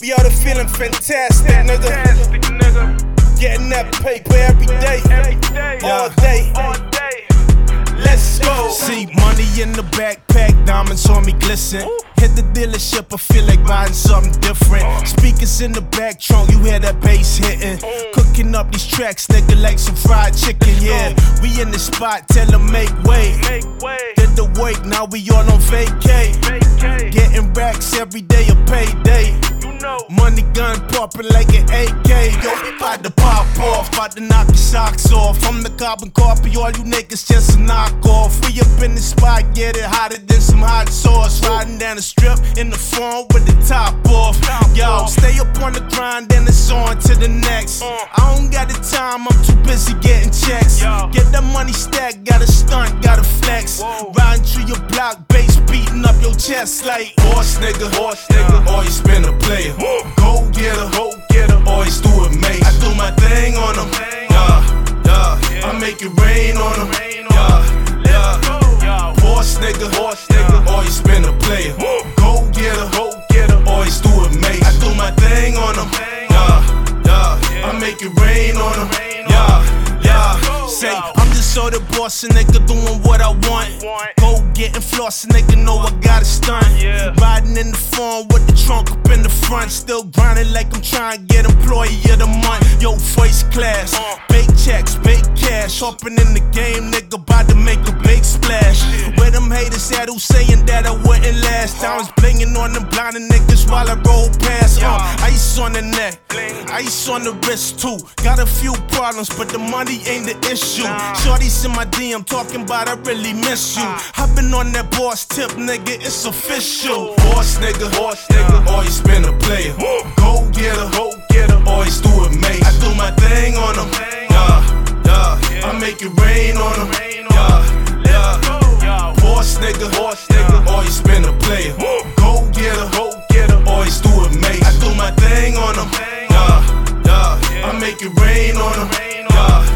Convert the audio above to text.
We all feeling fantastic, nigga. Getting that paper every day, all day. Let's go. See, money in the backpack, diamonds on me glisten. Hit the dealership, I feel like buying something different. Speakers in the back trunk, you hear that bass hitting. Cooking up these tracks, nigga, like some fried chicken, yeah. We in the spot, tell them make way. Did the work, now we all on vacay. Getting racks every day, a payday. Money gun poppin' like an AK. Yo, we bout to pop off, bout to knock your socks off. I'm the carbon copy, all you niggas just a knockoff. We up in the spot, get it hotter than some hot sauce. Riding down the strip in the front with the top off. Yo, stay up on the grind, then it's on to the next. I don't got the time, I'm too busy getting checks. Get that money stacked, gotta stunt, gotta flex. Riding through your block, bass beating up your chest like horse nigga, always spin a player. Go get her, always do it, mate. I do my thing on them, yeah. I make it rain on them, yeah. Horse nigga, always spin a player. Go get her, always do it, mate. I do my thing on them, yeah. I make it rain on them, yeah. Say, I'm just so the boss, a nigga doing what I want. Go getting floss, a nigga know I got a stunt. Riding in the phone with the trunk up in the front. Still grinding like I'm trying to get employee of the month. Yo, first class, big checks, big cash. Hopping in the game, nigga, about to make a big splash. Where them haters at who saying that I wouldn't last? I was blinging on them blinding niggas while I roll past. Ice on the neck, ice on the wrist too. Got a few problems, but the money ain't the issue. Shorty's in my DM talking about I really miss you. I've been on that boss tip, nigga, it's official. Horse nigga, always spin a player. Go get her, always do it, mate. I do my thing on them, yeah. I make it rain on them, yeah. Horse nigga, always spin a player. Go get her, always do it, mate. I do my thing on them, yeah. I make it rain on them, yeah.